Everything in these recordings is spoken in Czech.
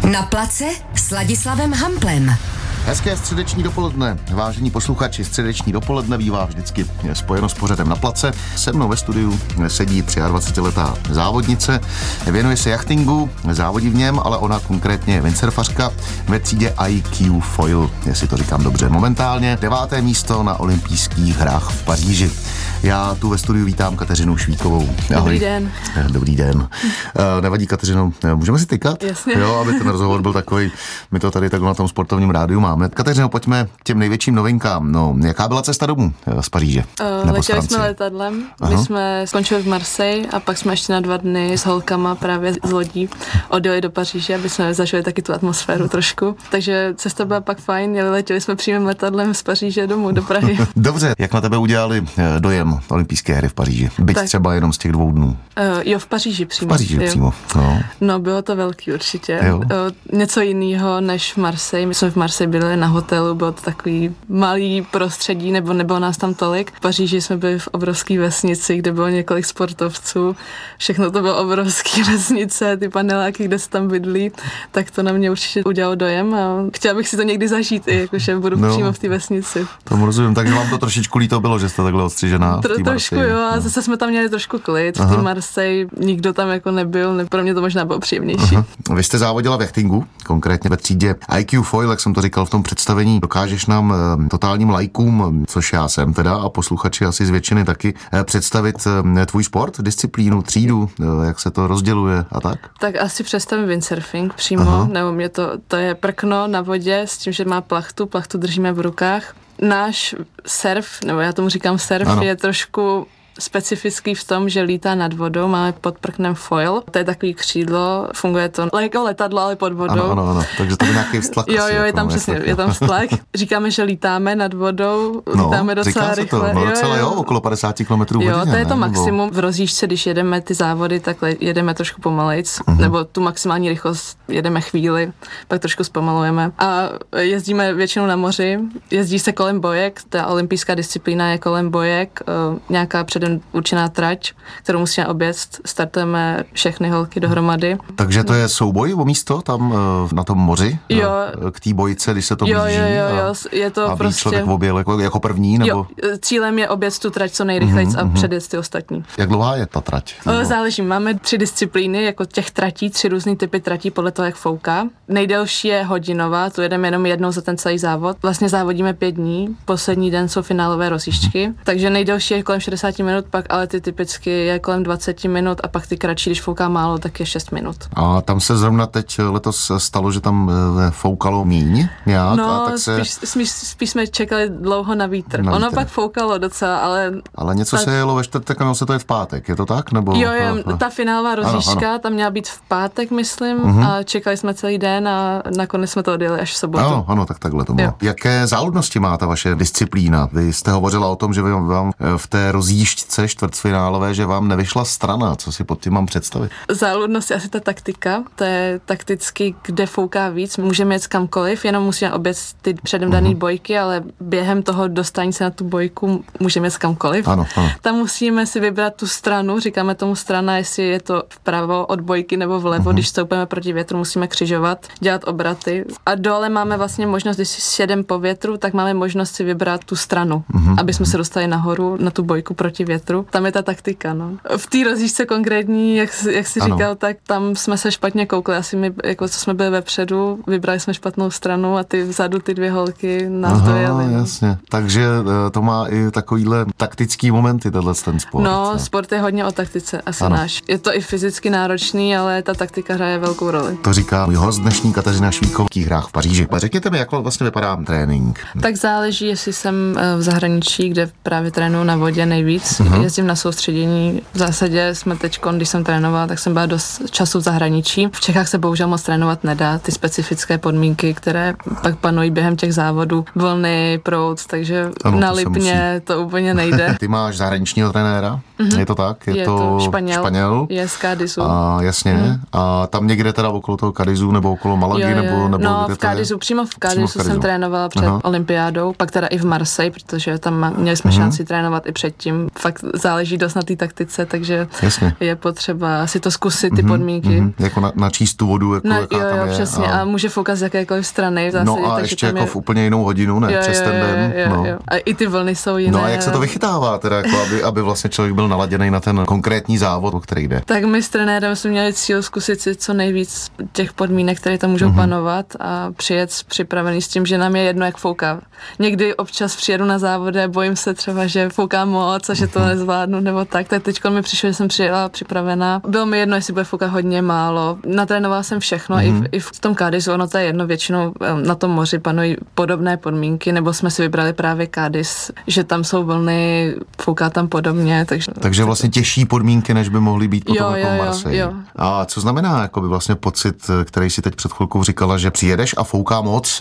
Na place s Ladislavem Hamplem. Hezké středeční dopoledne. Vážení posluchači, středeční dopoledne bývá vždycky spojeno s pořadem Na place. Se mnou ve studiu sedí 23letá závodnice, věnuje se jachtingu, závodí v něm, ale ona konkrétně je windsurfařka ve třídě IQ Foil, jestli to říkám dobře. Momentálně 9. místo na olympijských hrách v Paříži. Já tu ve studiu vítám Kateřinu Švíkovou. Ahoj. Dobrý den. Dobrý den. Nevadí, Kateřino, můžeme si tykat? Jasně. Jo, aby ten rozhovor byl takový, my to tady takhle na tom sportovním rádiu máme. Kateřino, pojďme k těm největším novinkám. No, jaká byla cesta domů z Paříže? Letěli jsme letadlem, my jsme skončili v Marseille a pak jsme ještě na 2 dny s holkama právě z lodí odjeli do Paříže, aby jsme zažili taky tu atmosféru trošku. Takže cesta byla pak fajn, letěli jsme přímým letadlem z Paříže domů do Prahy. Dobře, jak na tebe udělali dojem olympijské hry v Paříži? Byť tak, třeba jenom z těch 2 dnů. Jo, v Paříži přímo. V Paříži přímo. No, bylo to velký určitě. Něco jiného než v Marseille. My jsme v Marseille byli na hotelu, bylo to takový malý prostředí, nebo nebylo nás tam tolik. V Paříži jsme byli v obrovské vesnici, kde bylo několik sportovců. Všechno to bylo obrovské vesnice, ty paneláky, kde se tam bydlí, tak to na mě určitě udělalo dojem a chtěla bych si to někdy zažít, i jakože budu přímo v té vesnici. Tomu rozumím, takže vám to trošičku líto bylo, že jste takhle odstřižená. Trošku jo, a zase jsme tam měli trošku klid. V té Marseille nikdo tam jako nebyl, pro mě to možná bylo příjemnější. Vy jste závodila v jachtingu, konkrétně ve třídě IQ Foil, jak jsem to říkal v tom představení. Dokážeš nám totálním lajkům, což já jsem teda a posluchači asi z většiny taky, představit tvůj sport, disciplínu, třídu, jak se to rozděluje a tak? Tak asi představím windsurfing přímo, nebo mě to je prkno na vodě s tím, že má plachtu držíme v rukách. Náš surf, nebo já tomu říkám surf, je trošku specifický v tom, že lítá nad vodou, máme pod prknem foil, to je takový křídlo, funguje to jako letadlo, ale pod vodou. Ano, takže to je nějaký vztlak. Jo, je tam přesně, je tam vztlak. Říkáme, že lítáme nad vodou, lítáme docela rychle. To, okolo 50 km hodině. Jo, to je to maximum. V rozjížďce, když jedeme ty závody, tak jedeme trošku pomalejc, nebo tu maximální rychlost jedeme chvíli, pak trošku zpomalujeme. A jezdíme většinou na moři, jezdí se kolem bojek, ta olympijská disciplína je kolem bojek, nějaká předem určená trať, kterou musíme objet, startujeme všechny holky dohromady. Takže to je souboj o místo tam na tom moři? Jo. K té bojce, když se to blíží? Jo, je to a prostě... člověk objel jako první? Nebo? Jo, cílem je objet tu trať co nejrychlejc a předjet ty ostatní. Jak dlouhá je ta trať? Záleží, máme 3 disciplíny, jako těch tratí, 3 různý typy tratí podle toho, jak fouká. Nejdelší je hodinová, tu jedeme jenom jednou za ten celý závod. Vlastně závodíme 5 dní, poslední den jsou finálové rozjížďky, takže nejdelší je kolem 60 minut, pak ale ty typicky je kolem 20 minut a pak ty kratší, když fouká málo, tak je 6 minut. A tam se zrovna teď letos stalo, že tam foukalo míň nějak? No, a tak se... spíš jsme čekali dlouho na vítr. Ono pak foukalo docela, ale... Ale něco se jelo ve čtvrtek a se to je v pátek, je to tak? Nebo... Jo, ta finálová rozjížďka, tam měla být v pátek, myslím, a čekali jsme celý den a nakonec jsme to odjeli až v sobotu. Ano, tak takhle to bylo. Jo. Jaké záludnosti má ta vaše disciplína? Vy jste hovořila o tom, že vám v té rozjížďce čtvrtfinálové, že vám nevyšla strana. Co si pod tím mám představit? Záludnost je asi ta taktika. To je takticky, kde fouká víc. Můžeme jet kamkoliv, jenom musíme objet ty předem dané bojky, ale během toho dostání se na tu bojku můžeme jet kamkoliv. Ano. Tam musíme si vybrat tu stranu, říkáme tomu strana, jestli je to vpravo od bojky nebo vlevo. Když stoupíme proti větru, musíme křižovat, dělat obraty. A dole máme vlastně možnost, když si jedeme po větru, tak máme možnost si vybrat tu stranu, aby jsme se dostali nahoru na tu bojku proti větru. Tam je ta taktika, no. V té rozjížďce konkrétní, jak jsi říkal, tak tam jsme se špatně koukli. Asi my, jako co jsme byli vepředu, vybrali jsme špatnou stranu a ty vzadu ty 2 holky nás dojeli. Jasně. Takže to má i takovýhle taktický momenty, ten sport. No, sport je hodně o taktice, asi náš. Je to i fyzicky náročný, ale ta taktika hraje velkou roli. To říká můj host dnešní Kateřina Švíková v hrách v Paříži. A řekněte mi, jak vlastně vypadá trénink. Tak záleží, jestli jsem v zahraničí, kde právě trénuju na vodě nejvíc. Jezdím na soustředění. V zásadě jsme teď, když jsem trénovala, tak jsem byla dost času v zahraničí. V Čechách se bohužel moc trénovat nedá. Ty specifické podmínky, které pak panují během těch závodů, vlny, proud, takže na Lipně to úplně nejde. Ty máš zahraničního trenéra? Je to tak? Je to Španěl. Je z Cádizu. A jasně. A tam někde teda okolo toho Cádizu nebo okolo Malagy? Nebo no, v Cádizu, přímo v Cádizu jsem trénovala před olympiádou, pak teda i v Marseille, protože tam měli jsme šanci trénovat i předtím. Fakt záleží dost na té taktice, takže je potřeba si to zkusit, ty podmínky. Jako načíst tu vodu, jako jaká tam je. Přesně. A může foukat z jakékoliv strany. No a ještě jako v úplně jinou hodinu, ne? Přes ten den. Jo. A i ty vlny jsou jiné. No a jak se to vychytává, teda, jako aby vlastně člověk byl naladěný na ten konkrétní závod, o který jde? Tak my s trenérem jsme měli cíl zkusit si co nejvíc těch podmínek, které tam můžou panovat a přijet připravený s tím, že nám je jedno, jak fouká. Někdy občas přijedu na závody, bojím se třeba, že fouká moc a že to nezvládnu nebo tak. Tak teď mi přišlo, že jsem přijela připravená. Bylo mi jedno, jestli bude foukat hodně, málo. Natrénovala jsem všechno, i v tom Cádizu, ono to je jedno, většinou na tom moři panují podobné podmínky, nebo jsme si vybrali právě Cádiz, že tam jsou vlny, fouká tam podobně. Takže vlastně těžší podmínky, než by mohly být potom jako v Marseille. Jo. A co znamená jakoby vlastně pocit, který si teď před chvilkou říkala, že přijedeš a fouká moc?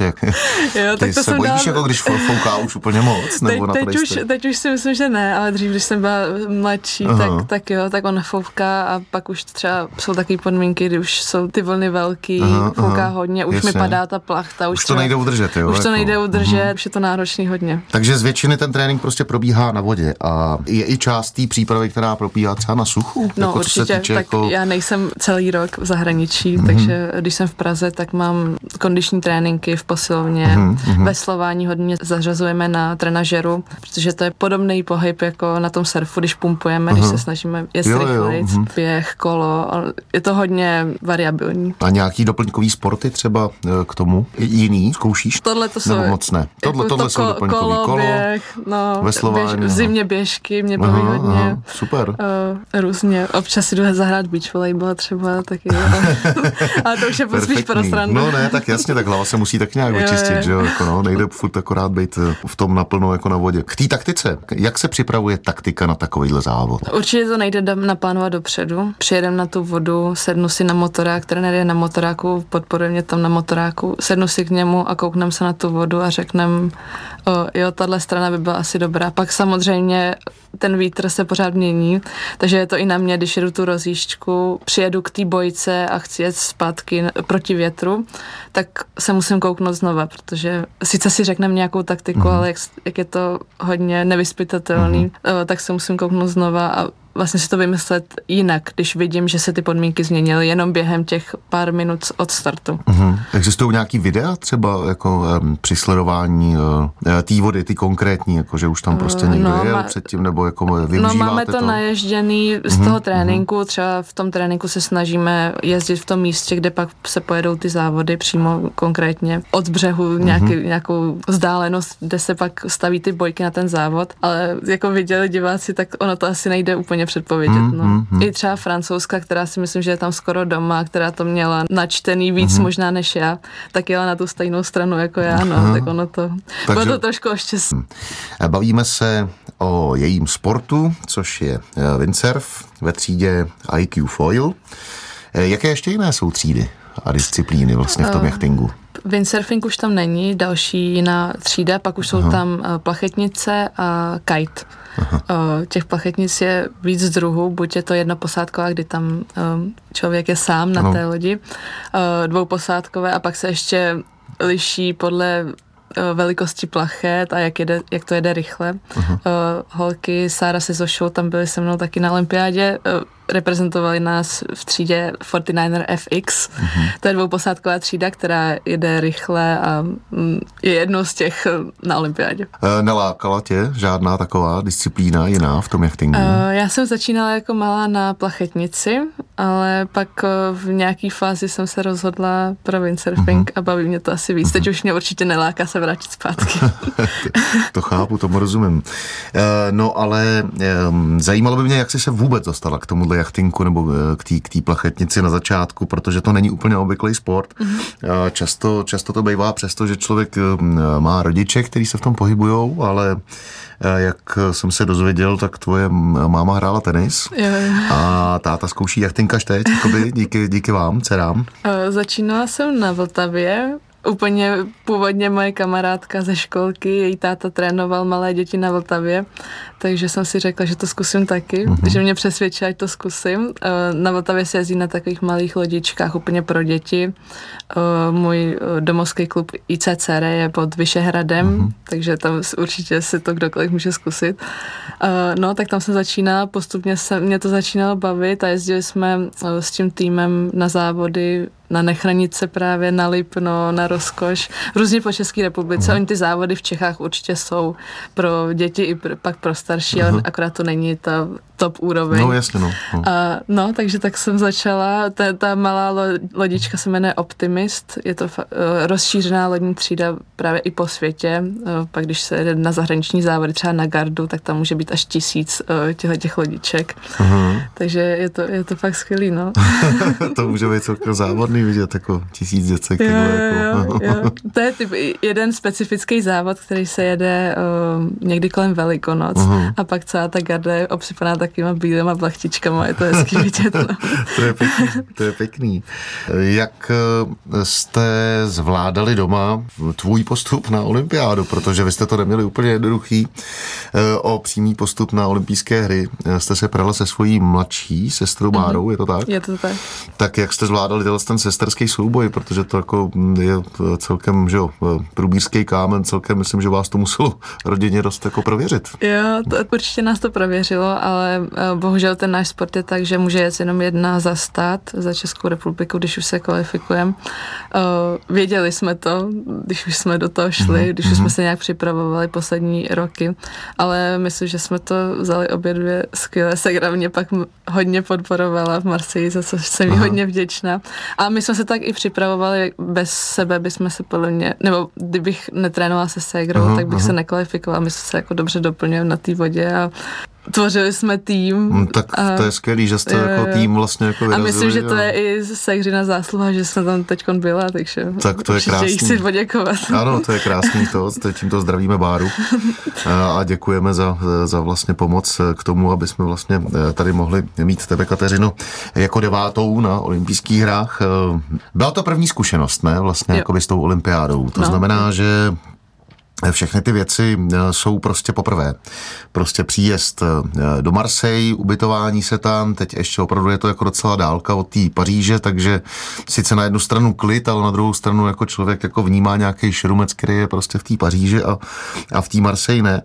Ty se bojíš, jako když fouká už úplně moc? Nebo teď už si myslím, že ne, ale dřív, když jsem byla mladší, tak on fouká a pak už třeba jsou takové podmínky, kdy už jsou ty vlny velký, fouká hodně, už mi padá ta plachta. Už to nejde udržet, jo? Už to nejde udržet, už je to náročný hodně. Takže z většiny ten trénink prostě probíhá na vodě a je i část té přípravy, která probíhá třeba na suchu? No jako, určitě, tak jako... já nejsem celý rok v zahraničí, takže když jsem v Praze, tak mám kondiční tréninky v posilovně, veslování hodně zařazujeme na trenažeru, protože to je podobný pohyb jako na tom surfu, když pumpujeme, když se snažíme jezdit rychleji, běh, kolo, je to hodně variabilní. A nějaký doplňkový sporty třeba k tomu? Jiný zkoušíš? Tohle to jsou... Nebo moc ne? Tohle jsou doplňkový kolo, běh, veslování. V zimě běžky mě baví hodně. Super. Různě. Občas si jdu zahrát beach volejbal třeba taky. Ale to už je spíš pro srandu. No ne, tak jasně, tak hlava se musí tak nějak vyčistit, že jo? Jako no, nejde furt akorát být v tom naplno jako na vodě. K té taktice, jak se připravuje taktika na takovýhle závod? Určitě to nejde naplánovat dopředu. Přijedem na tu vodu, sednu si na motorák, trenér je na motoráku, podporuje mě tam na motoráku, sednu si k němu a kouknem se na tu vodu a řeknem, jo, tahle strana by byla asi dobrá. Pak samozřejmě ten vítr se pořád mění, takže je to i na mě, když jedu tu rozjížďku, přijedu k té bojce a chci jet zpátky proti větru, tak se musím kouknout znova, protože sice si řekneme nějakou taktiku, ale jak je to hodně nevyzpytatelný, tak se musím kouknout znova a vlastně si to vymyslet jinak, když vidím, že se ty podmínky změnily jenom během těch pár minut od startu. Existují nějaký videa třeba jako při sledování té vody, ty konkrétní, jako že už tam prostě někdo jel předtím, nebo jako využíváte to? No máme to naježděný z toho tréninku, třeba v tom tréninku se snažíme jezdit v tom místě, kde pak se pojedou ty závody přímo konkrétně od břehu nějakou vzdálenost, kde se pak staví ty bojky na ten závod, ale jako viděli diváci, tak ono to asi nejde úplně předpovědět. I třeba francouzska, která si myslím, že je tam skoro doma, která to měla načtený víc možná než já, tak jela na tu stejnou stranu jako já, tak ono to bylo to trošku oštěstí. Bavíme se o jejím sportu, což je windsurf ve třídě IQ Foil. Jaké ještě jiné jsou třídy a disciplíny vlastně v tom jachtingu? Windsurfing už tam není, další jiná třída, pak už jsou tam plachetnice a kite. Těch plachetnic je víc druhů, buď je to jednoposádková, kdy tam člověk je sám na té lodi, dvouposádkové a pak se ještě liší podle velikosti plachet a jak to jede rychle. Holky Sára se Zošou tam byly se mnou taky na olympiádě, reprezentovali nás v třídě 49er FX. To je dvouposádková třída, která jede rychle a je jednou z těch na olympiádě. Nelákala tě žádná taková disciplína jiná v tom jachtingu? Já jsem začínala jako malá na plachetnici, ale pak v nějaký fázi jsem se rozhodla pro windsurfing a baví mě to asi víc. Teď už mě určitě neláká se vrátit zpátky. To chápu, tomu rozumím. No ale zajímalo by mě, jak jsi se vůbec dostala k tomuhle jachtinku nebo k té plachetnici na začátku, protože to není úplně obvyklý sport. Často to bývá přesto, že člověk má rodiče, kteří se v tom pohybujou, ale jak jsem se dozvěděl, tak tvoje máma hrála tenis a táta zkouší jachtinkaž teď, díky vám, dcerám. Začínala jsem na Vltavě úplně původně moje kamarádka ze školky, její táta trénoval malé děti na Vltavě, takže jsem si řekla, že to zkusím taky, že mě přesvědčila, ať to zkusím. Na Vltavě se jezdí na takových malých lodičkách úplně pro děti. Můj domovský klub ICCR je pod Vyšehradem, takže tam určitě si to kdokoliv může zkusit. No, tak tam jsem začínala, postupně mě to začínalo bavit a jezdili jsme s tím týmem na závody na Nechranice právě, na Lipno, na Rozkoš, různě po České republice. Oni ty závody v Čechách určitě jsou pro děti i pak pro starší, ale akorát to není ta top úroveň. No jasně, no. No, takže tak jsem začala. Ta malá lodička se jmenuje Optimist, je to rozšířená lodní třída právě i po světě. Pak když se jde na zahraniční závody, třeba na Gardu, tak tam může být až 1000 těch lodiček. Takže je to fakt skvělý, no. To může být celkem závodný vidět, jako 1000 děcek. Jo. To je jeden specifický závod, který se jede někdy kolem Velikonoc a pak celá ta Garda je obsypaná takýma bílýma plachtičkama, je to hezký vidět. No. To je pěkný. Jak jste zvládali doma tvůj postup na olympiádu, protože vy jste to neměli úplně jednoduchý, o přímý postup na olympijské hry. Jste se prala se svojí mladší sestrou Bárou, je to tak? Je to tak. Tak jak jste zvládali ten sesterský souboj, protože to jako je celkem, že jo, průbířský kámen, celkem myslím, že vás to muselo rodině dost jako prověřit. Jo, určitě nás to prověřilo, ale bohužel ten náš sport je tak, že může jet jenom jedna za stát, za Českou republiku, když už se kvalifikujeme. Věděli jsme to, když už jsme do toho šli, když už jsme se nějak připravovali poslední roky, ale myslím, že jsme to vzali obě dvě skvěle. Segra mě pak hodně podporovala v Marseille, za co jsem jí hodně vděčná. A my jsme se tak i připravovali, bez sebe bychom se podle mě, nebo kdybych netrénovala se Segrou, tak bych se nekvalifikovala. My jsme se jako dobře doplňujeme na té vodě a tvořili jsme tým. Tak to je skvělý, že jste jako tým vlastně jako vyrazili. A myslím, že to je i Segřina zásluha, že jsme tam teďkon byla, takže tak to je krásný. Určitě chci poděkovat. Ano, to je krásný tímto zdravíme Báru a děkujeme za vlastně pomoc k tomu, aby jsme vlastně tady mohli mít tebe, Kateřino, jako 9. na olympijských hrách. Byla to první zkušenost, ne? Vlastně jako s tou olympiádou. To znamená, že všechny ty věci jsou prostě poprvé. Prostě příjezd do Marseille, ubytování se tam, teď ještě opravdu je to jako docela dálka od té Paříže, takže sice na jednu stranu klid, ale na druhou stranu jako člověk jako vnímá nějaký šerumec, který je prostě v té Paříži a v té Marseille ne.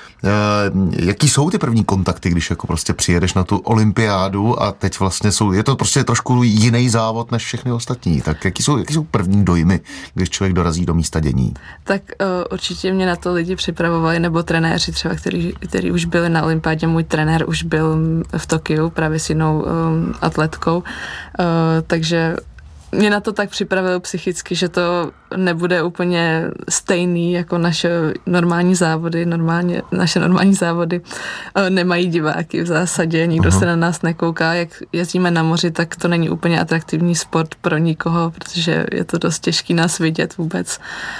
Jaký jsou ty první kontakty, když jako prostě přijedeš na tu olympiádu a teď vlastně je to prostě trošku jiný závod než všechny ostatní, tak jaký jsou první dojmy, když člověk dorazí do místa dění? Tak určitě mě na to lidi připravovali, nebo trenéři třeba, který už byli na olympiádě. Můj trenér už byl v Tokiu právě s jinou atletkou, takže mě na to tak připravil psychicky, že to nebude úplně stejný jako naše normální závody. Naše normální závody nemají diváky v zásadě, nikdo se na nás nekouká. Jak jezdíme na moři, tak to není úplně atraktivní sport pro nikoho, protože je to dost těžký nás vidět vůbec.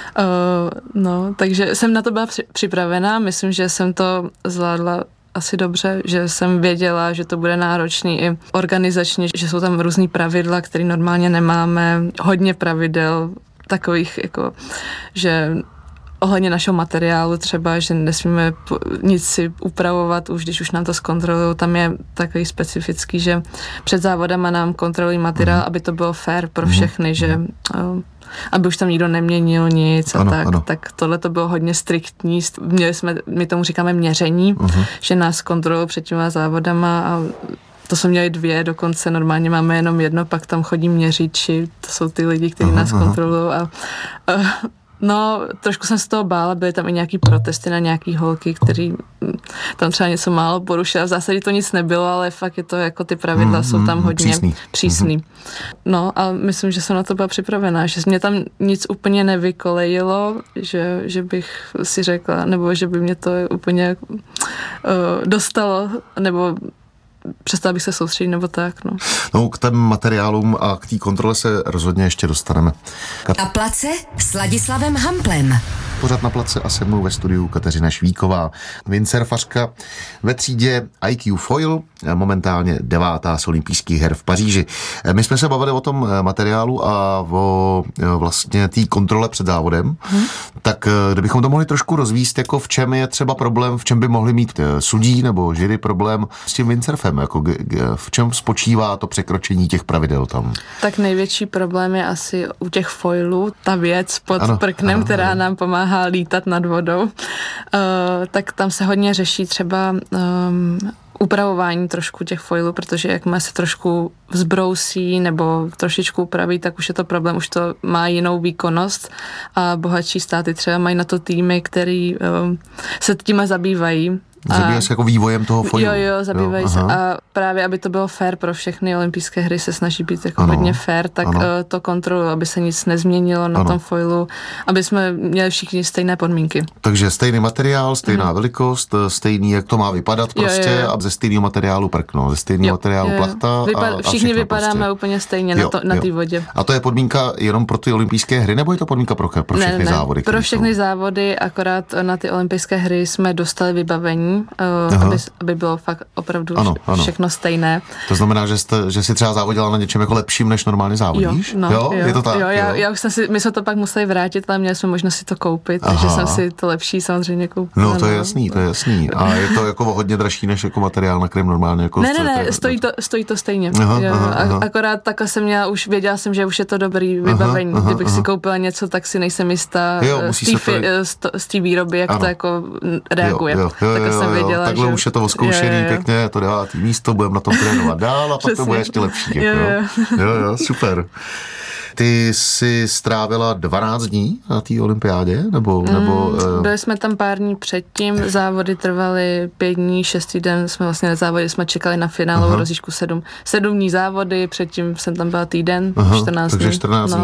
Takže jsem na to byla připravená, myslím, že jsem to zvládla asi dobře, že jsem věděla, že to bude náročný i organizačně, že jsou tam různý pravidla, které normálně nemáme, hodně pravidel takových, jako, že ohledně našeho materiálu třeba, že nesmíme nic si upravovat, už když už nám to zkontrolují, tam je takový specifický, že před závodama nám kontrolují materiál, aby to bylo fair pro všechny, že aby už tam nikdo neměnil nic tak tohle to bylo hodně striktní. My tomu říkáme měření, že nás kontrolují před těma závodama a to jsme měli 2, dokonce normálně máme jenom 1, pak tam chodí měřiči, to jsou ty lidi, kteří nás kontrolují a trošku jsem z toho bála, byly tam i nějaký protesty na nějaký holky, který tam třeba něco málo porušila. V zásadě to nic nebylo, ale fakt je to jako ty pravidla jsou tam hodně přísný. No a myslím, že jsem na to byla připravená, že mě tam nic úplně nevykolejilo, že bych si řekla, nebo že by mě to úplně dostalo, nebo přestala bych se soustředit, nebo tak, No, k těm materiálům a k té kontrole se rozhodně ještě dostaneme. Na place s Ladislavem Hamplem. pořad Na place a se mnou ve studiu Kateřina Švíková, windsurfařka ve třídě IQ Foil, momentálně 9. z olympijských her v Paříži. My jsme se bavili o tom materiálu a o vlastně té kontrole před závodem, tak kdybychom to mohli trošku rozvíst, jako v čem je třeba problém, v čem by mohli mít sudí nebo jury problém s tím windsurfem, jako v čem spočívá to překročení těch pravidel tam? Tak největší problém je asi u těch foilů, ta věc pod prknem, která nám pomáhá lítat nad vodou. Tak tam se hodně řeší třeba upravování trošku těch foilů, protože jakmile se trošku vzbrousí nebo trošičku upraví, tak už je to problém, už to má jinou výkonnost a bohatší státy třeba mají na to týmy, který se tím zabývají. Zabývají se jako vývojem toho foilu. Jo, zabývají se. A právě, aby to bylo fair pro všechny olympijské hry, se snaží být jako hodně fair, tak to kontrolují, aby se nic nezměnilo na tom foilu, aby jsme měli všichni stejné podmínky. Takže stejný materiál, stejná velikost, stejný, jak to má vypadat prostě a ze stejného materiálu prkno, ze stejného materiálu plachta. Všichni vypadáme prostě úplně stejně na té vodě. A to je podmínka jenom pro ty olympijské hry, nebo je to podmínka pro všechny závody? Pro všechny závody, akorát na ty olympijské hry jsme dostali vybavení, aby bylo fakt opravdu všechno stejné. To znamená, že jsi třeba závodila na něčem jako lepším, než normálně závodíš? Jo, je to tak? Já už jsem my jsme to pak museli vrátit, ale měli jsme možnost si to koupit, takže jsem si to lepší samozřejmě koupila. No, to je jasný. A je to jako hodně dražší, než jako materiál, na kterém normálně jako... Ne, stojí to stejně. Akorát takhle jsem věděla jsem, že už je to dobrý vybavení. Kdybych si koupila něco, tak si nejsem jistá z té výroby, jak to jako reaguje. Jsem věděla, takhle že... už je to oskoušený, pěkně, to 9. místo, budeme na tom trénovat dál a pak to bude ještě lepší. Jo, super. Ty jsi strávila 12 dní na té olympiádě? Nebo byli jsme tam pár dní předtím, závody trvaly 5 dní, 6. den jsme vlastně na závodě, jsme čekali na finálovou rozjížďku 7 dní závody, předtím jsem tam byla týden, 14 takže dní.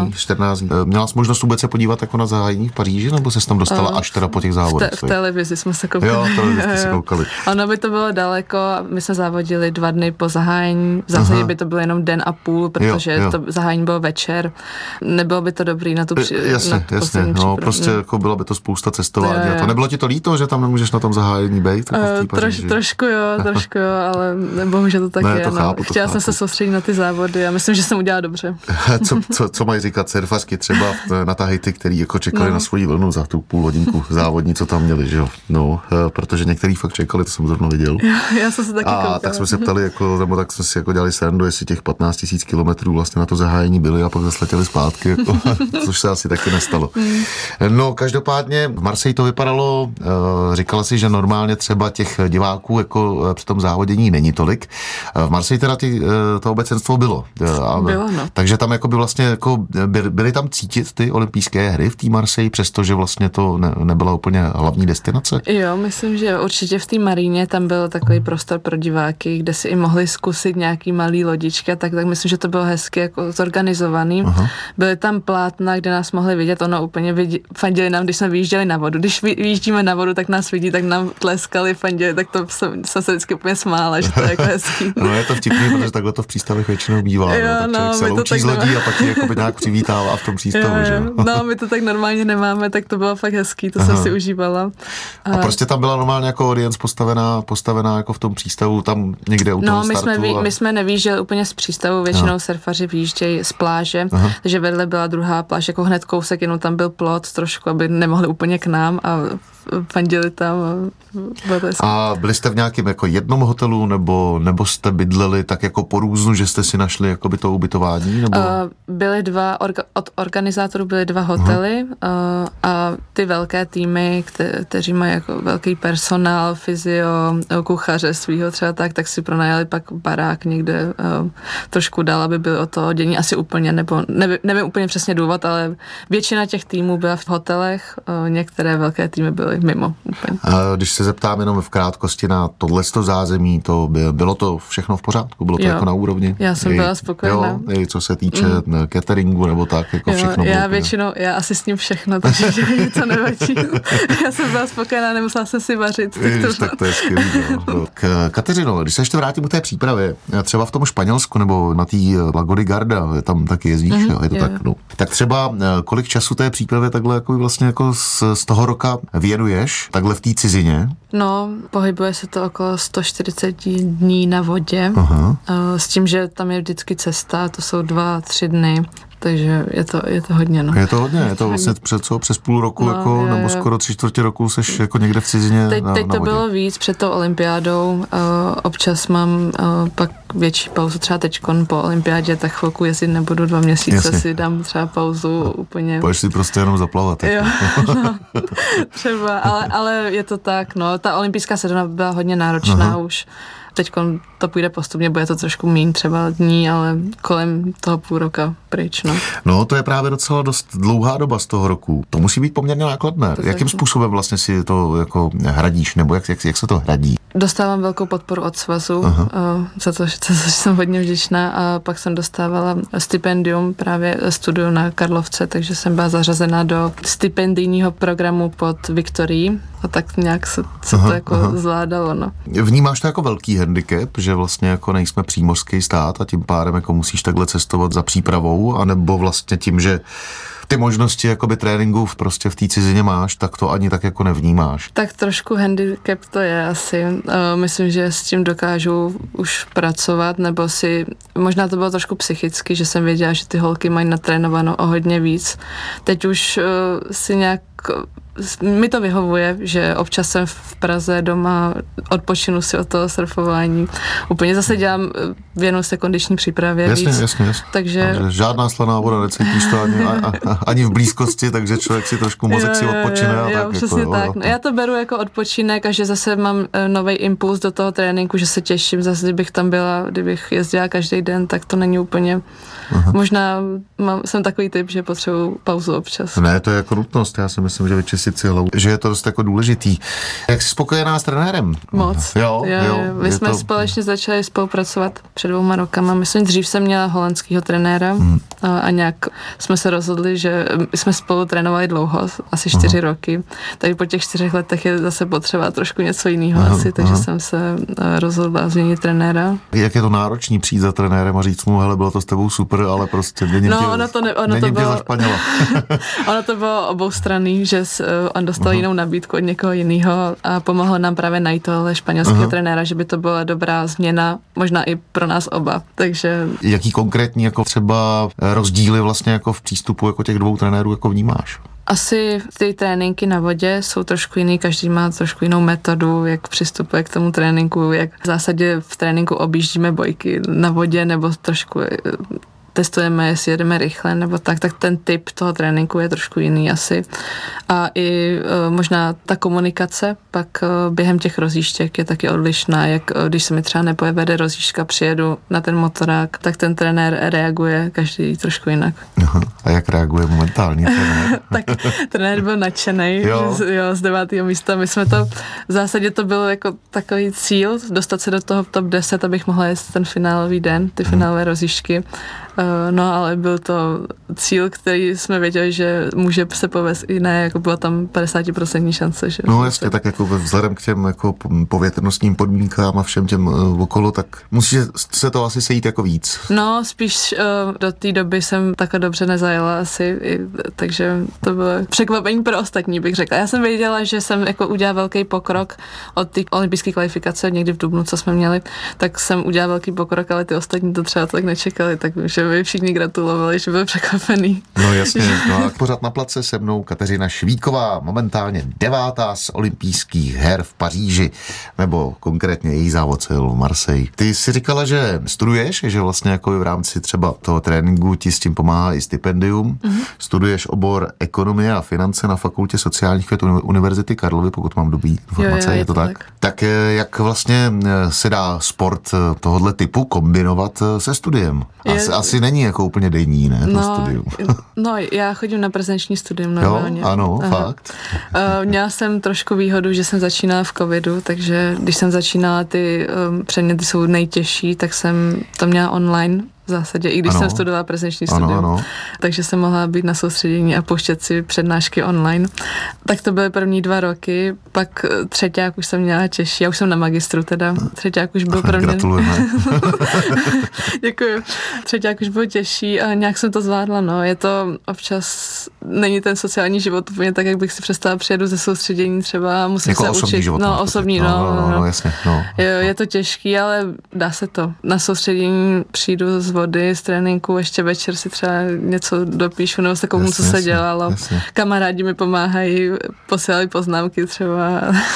14 dní. Měla jsi možnost vůbec se podívat jako na zahájení v Paříži, nebo jsi tam dostala až teda po těch závodech? V televizi jsme se koukali. Jo, televizi jste se koukali. Ono by to bylo daleko, my jsme závodili 2 dny po zahájení, v zásadě by to bylo jenom den a půl, protože to zahájení bylo večer. Nebylo by to dobrý na tu Jasně. No, prostě jako byla by to spousta cestování. A to nebylo ti to líto, že tam nemůžeš na tom zahájení být? Trošku jo, ale bohužel to tak je. Chtěla jsem se soustředit na ty závody a myslím, že jsem udělala dobře. Co mají říkat surfařky třeba na Tahiti, který jako čekali na svoji vlnu za tu půl hodinku závodní, co tam měli, že jo? No, protože některý fakt čekali, to jsem zrovna viděl. Já jsem se taky koukala. Tak jsme se ptali, nebo tak jsme si jako dělali srandu, jestli těch 15 000 kilometrů vlastně na to zahájení byli a pak zasletěli zpátky, jako, což se asi taky nestalo. No, každopádně v Marseille to vypadalo, říkala si, že normálně třeba těch diváků jako při tom závodění není tolik. V Marseille teda to obecenstvo bylo. Takže tam jako by vlastně jako byly tam cítit ty olympijské hry v té Marseille, přestože vlastně to nebyla úplně hlavní destinace? Jo, myslím, že určitě v té Maríně tam byl takový prostor pro diváky, kde si i mohli zkusit nějaký malý lodičky, tak myslím, že to bylo hezky jako zorganizovaný. Byly tam plátna, kde nás mohli vidět, ono úplně fandili nám, když jsme vyjížděli na vodu. Když vyjíždíme na vodu, tak nás vidí, tak nám tleskali, fandili, tak to jsem se vždycky úplně smála, že to je jako hezký. No je to vtipný, protože takhle to v přístavech většinou bývá. Tak člověk se loučí z lodí a pak je jako by nějak přivítává v tom přístavu, že? No, my to tak normálně nemáme, tak to bylo fakt hezký, to jsem si užívala. A prostě tam byla normálně jako audience postavená jako v tom přístavu, tam někde u toho startu. My jsme nevyjížděli úplně z přístavu, většinou surfaři vyjíždějí z pláže, takže vedle byla druhá pláž, jako hned kousek, jenom tam byl plot trošku, aby nemohli úplně k nám a fandili tam. A byli jste v nějakém jako jednom hotelu, nebo jste bydleli tak jako po různu, že jste si našli jakoby to ubytování? Nebo? Byly od organizátorů byly 2 hotely a ty velké týmy, kteří mají jako velký personál, fyzio, kuchaře svýho třeba tak si pronajali pak barák někde trošku dál, aby byly o to dění asi úplně, nebo nevím úplně přesně důvod, ale většina těch týmů byla v hotelech, některé velké týmy byly mimo úplně. Když se zeptám jenom v krátkosti na tohleto zázemí, bylo to všechno v pořádku? Bylo to jako na úrovni? Já jsem byla spokojená. Jo, co se týče cateringu nebo tak, jako všechno bylo. Já asi s ním všechno, takže mi to nevadí. Já jsem byla spokojená, nemusela jsem si vařit. Tak to je skvělý. Kateřino, když se ještě vrátím u té přípravy, třeba v tom Španělsku nebo na té Lago de Garda, tam taky jezdíš? Jo, je to tak, no. Tak třeba kolik času té přípravy takhle jako vlastně jako z toho roka věnuješ takhle v té cizině? No, pohybuje se to okolo 140 dní na vodě. Aha. S tím, že tam je vždycky cesta, to jsou 2-3 dny. Takže je to hodně, no. Je to hodně, je to vlastně přes půl roku, no, jako, nebo skoro 3/4 roku seš jako někde v cizině Teď na to vodě. bylo víc před tou olympiádou, občas mám pak větší pauzu, třeba teďkon po olympiádě, tak chvilku jezdit nebudu, 2 měsíce. Jasně. Si dám třeba pauzu úplně. Pojď si prostě jenom zaplavat. Jo, no, třeba, ale je to tak, no, ta olympijská sezóna byla hodně náročná už. Teď to půjde postupně, bude to trošku méně třeba dní, ale kolem toho půl roka pryč, no. No, to je právě docela dost dlouhá doba z toho roku. To musí být poměrně nákladné. Jakým způsobem vlastně si to jako hradíš, nebo jak se to hradí? Dostávám velkou podporu od svazu, za to jsem hodně vděčná, a pak jsem dostávala stipendium, právě studiu na Karlovce, takže jsem byla zařazena do stipendijního programu pod Viktorií, a tak nějak se to jako zvládalo, no. Vnímáš to jako velký handicap, že vlastně jako nejsme přímořský stát a tím pádem jako musíš takhle cestovat za přípravou, anebo vlastně tím, že ty možnosti jakoby tréninku prostě v té cizině máš, tak to ani tak jako nevnímáš. Tak trošku handicap to je asi. Myslím, že s tím dokážu už pracovat, nebo si, možná to bylo trošku psychicky, že jsem věděla, že ty holky mají natrénováno o hodně víc. Teď už si nějak mi to vyhovuje, že občas jsem v Praze doma, odpočinu si od toho surfování. Úplně zase věnuju se kondiční přípravě víc. Jasně. Takže žádná slaná voda, necítíš to ani v blízkosti, takže člověk si trošku mozek si odpočine. Jo, přesně jako, tak. No, já to beru jako odpočinek a že zase mám nový impuls do toho tréninku, že se těším. Zase, kdybych tam byla, kdybych jezdila každý den, tak to není úplně. Možná jsem takový typ, že potřebuji pauzu občas. Ne, to je jako nutnost. Já si myslím, že vyčistit si hlavu, že je to dost jako důležitý. Jak jsi spokojená s trenérem? Moc. Jo. My jsme společně začali spolupracovat před 2 rokama. Myslím, dřív jsem měla holandského trenéra a nějak jsme se rozhodli, že jsme spolu trénovali dlouho, asi 4 roky. Takže po těch 4 letech je zase potřeba trošku něco jiného asi, takže jsem se rozhodla změnit trenéra. Jak je to náročný přijít za trenérem a říct mu, hele, bylo to s tebou super, ale prostě není tě zašpaněla. Ono to bylo oboustranný, že on dostal jinou nabídku od někoho jiného a pomohlo nám právě najít tohle španělského trenéra, že by to byla dobrá změna, možná i pro nás oba. Takže jaký konkrétní jako třeba rozdíly vlastně jako v přístupu jako těch 2 trenérů jako vnímáš? Asi ty tréninky na vodě jsou trošku jiný, každý má trošku jinou metodu, jak přistupuje k tomu tréninku, jak v zásadě v tréninku objíždíme bojky na vodě, nebo trošku testujeme, jestli jedeme rychle nebo tak ten typ toho tréninku je trošku jiný asi. A i možná ta komunikace pak během těch rozjížděk je taky odlišná, jak když se mi třeba nepojede rozjížďka, přijedu na ten motorák, tak ten trenér reaguje každý trošku jinak. Aha. A jak reaguje momentální trenér? Tak trenér byl nadšenej z 9. místa. My jsme to, v zásadě to bylo jako takový cíl, dostat se do toho top 10, abych mohla jet ten finálový den, ty finálové rozjížďky. No, ale byl to cíl, který jsme věděli, že může se povést i ne, jako byla tam 50% šance. Že no jasně, tak jako vzhledem k těm jako povětrnostním podmínkám a všem těm okolo, tak musí se to asi sejít jako víc. No, spíš do té doby jsem takhle dobře nezajela asi, takže to bylo překvapení pro ostatní, bych řekla. Já jsem věděla, že jsem jako udělala velký pokrok od té olympijské kvalifikace někdy v dubnu, co jsme měli, tak jsem udělala velký pokrok, ale ty ostatní to třeba tak nečekali, takže by všichni gratulovali, že byl překvapený. No jasně, no a pořád na place se mnou Kateřina Švíková, momentálně 9. z olympijských her v Paříži, nebo konkrétně její závod se jel v Marseille. Ty jsi říkala, že studuješ, že vlastně jako v rámci třeba toho tréninku ti s tím pomáhá i stipendium. Studuješ obor ekonomie a finance na Fakultě sociálních věd Univerzity Karlovy, pokud mám dobrý informace, je to tak? Tak jak vlastně se dá sport tohohle typu kombinovat se studiem? Asi není jako úplně denní, ne, to studium. No, já chodím na prezenční studium normálně. Jo, ano, fakt. Měla jsem trošku výhodu, že jsem začínala v covidu, takže když jsem začínala, ty předměty jsou nejtěžší, tak jsem to měla online v zásadě, i když jsem studovala prezenční studium. Takže jsem mohla být na soustředění a pouštět si přednášky online. Tak to byly první 2 roky, pak třeťák už jsem měla těžší, já už jsem na magistru teda, třeťák už byl pro mě... Gratulujeme. Děkuji. Třeťák už byl těžší a nějak jsem to zvládla, no. Je to občas, není ten sociální život úplně tak, jak bych si představila, přijedu ze soustředění třeba a musím jako se učit. Život, no, osobní, no. Jasně, no. Je to těžký, ale dá se to. Na soustředění přijdu z vody, z tréninku, ještě večer si třeba něco dopíšu, nebo se kouknu, co se dělalo. Jasně. Kamarádi mi pomáhají, posílali poznámky třeba.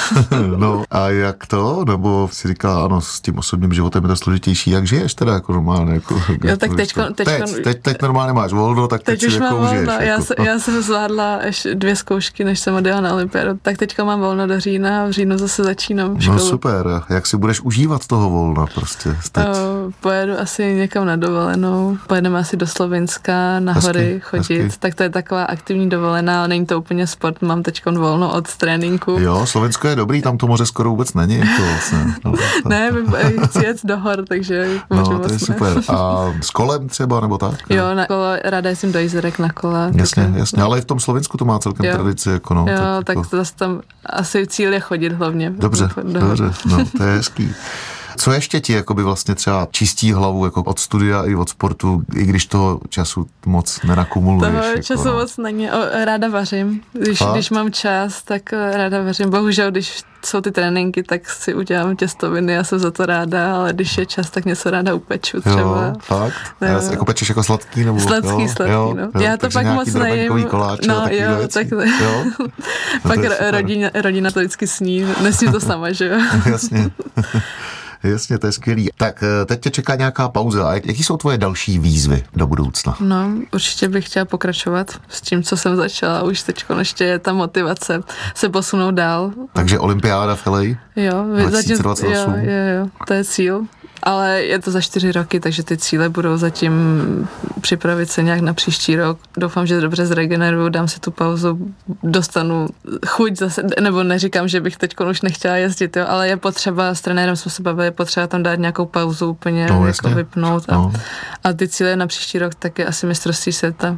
No a jak to? Nebo si říkala, ano, s tím osobním životem je to složitější. Jak žiješ teda jako normálně? Jako, jo, tak teď normálně máš volno, tak teď si jako užiješ. Jako. Já jsem zvládla ještě 2 zkoušky, než jsem odjela na olympiádu. Tak teďka mám volno do října a v říjnu zase začínám školu. No super. Jak si budeš užívat toho volna prostě teď? Pojedu asi někam na dovolenou. Pojedeme asi do Slovenska na hory chodit. Hezky. Tak to je taková aktivní dovolená, ale není to úplně sport. Mám teďka volno od tréninku. Jo, Slovensko je dobrý, tam to moře skoro vůbec není. Jako vlastně, ne, chci jet do hor, takže to je super. A s kolem třeba, nebo tak? Jo, na kolo, ráda jsem do Jizerek na kola. Jasně, ale i v tom Slovensku to má celkem tradici. Jako no, jo, tak to zase tam asi cíl je chodit hlavně. Dobře, no, to je hezký. Co ještě ti jakoby vlastně třeba čistí hlavu jako od studia i od sportu, i když toho času moc nenakumuluješ? Toho času moc není. Ráda vařím. Když mám čas, tak ráda vařím. Bohužel, když jsou ty tréninky, tak si udělám těstoviny, já jsem za to ráda, ale když je čas, tak něco ráda upeču třeba. Jo, fakt? Jako pečeš jako sladký? Nebo, sladký, jo, no. Já to pak moc nejím. Koláče, no jo, tak jo? Pak rodina to vždycky sní. Nesním to sama, že jo? Jasně. Jasně, to je skvělý. Tak teď tě čeká nějaká pauza. A jaký jsou tvoje další výzvy do budoucna? No, určitě bych chtěla pokračovat s tím, co jsem začala. Už teď ještě je ta motivace se posunout dál. Takže olympiáda v LA? Jo, 2028? Jo, to je cíl. Ale je to za 4 roky, takže ty cíle budou zatím připravit se nějak na příští rok. Doufám, že dobře zregeneruju, dám si tu pauzu, dostanu chuť zase, nebo neříkám, že bych teď už nechtěla jezdit, jo, ale je potřeba, s trenérem jsme se bavili, je potřeba tam dát nějakou pauzu úplně, jako vypnout a ty cíle na příští rok tak je asi mistrovství světa.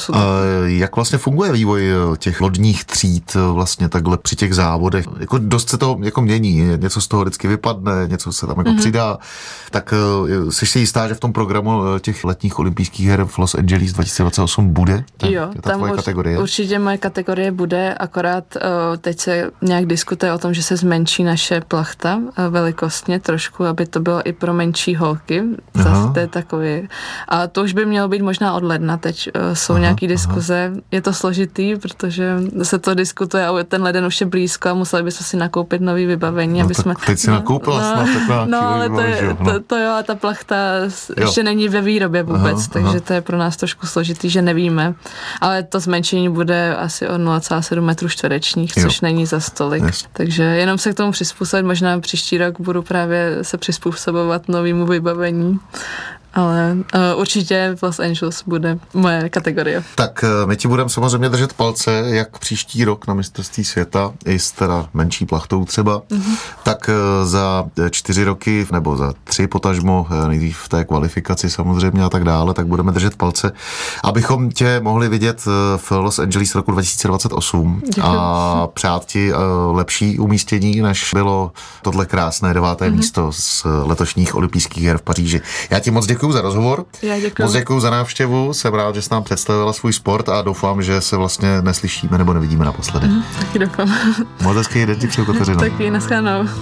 Jak vlastně funguje vývoj těch lodních tříd vlastně takhle při těch závodech? Jako dost se to jako mění, něco z toho vždycky vypadne, něco se tam jako přidá. Tak jsi si jistá, že v tom programu těch letních olympijských her v Los Angeles 2028 bude? Jo, tam určitě moje kategorie bude, akorát teď se nějak diskutuje o tom, že se zmenší naše plachta velikostně trošku, aby to bylo i pro menší holky. To je takový. A to už by mělo být možná od ledna, teď jsou nějaký diskuze. Je to složitý, protože se to diskutuje a ten leden už je blízko a museli bychom si nakoupit nový vybavení, aby jsme... Teď si nakoupila snad taková ale to jo, a ta plachta ještě není ve výrobě vůbec, takže to je pro nás trošku složitý, že nevíme. Ale to zmenšení bude asi o 0,7 metrů čtverečních, což není za stolik. Takže jenom se k tomu přizpůsobit, možná příští rok budu právě se přizpůsobovat novému vybavení. Ale určitě v Los Angeles bude moje kategorie. Tak my ti budeme samozřejmě držet palce, jak příští rok na mistrovství světa, i s teda menší plachtou třeba, tak za 4 roky, nebo za 3 potažmo, nejdřív v té kvalifikaci samozřejmě a tak dále, tak budeme držet palce, abychom tě mohli vidět v Los Angeles roku 2028. Děkuji. A přát ti lepší umístění, než bylo tohle krásné 9. místo z letošních olympijských her v Paříži. Já ti moc děkuji za rozhovor. Já děkuji. Moc děkuji za návštěvu. Jsem rád, že jsi nám představila svůj sport a doufám, že se vlastně neslyšíme nebo nevidíme naposledy. Taky doufám. Moc hezký den ti přeju, Kateřino. Taky, naschledanou.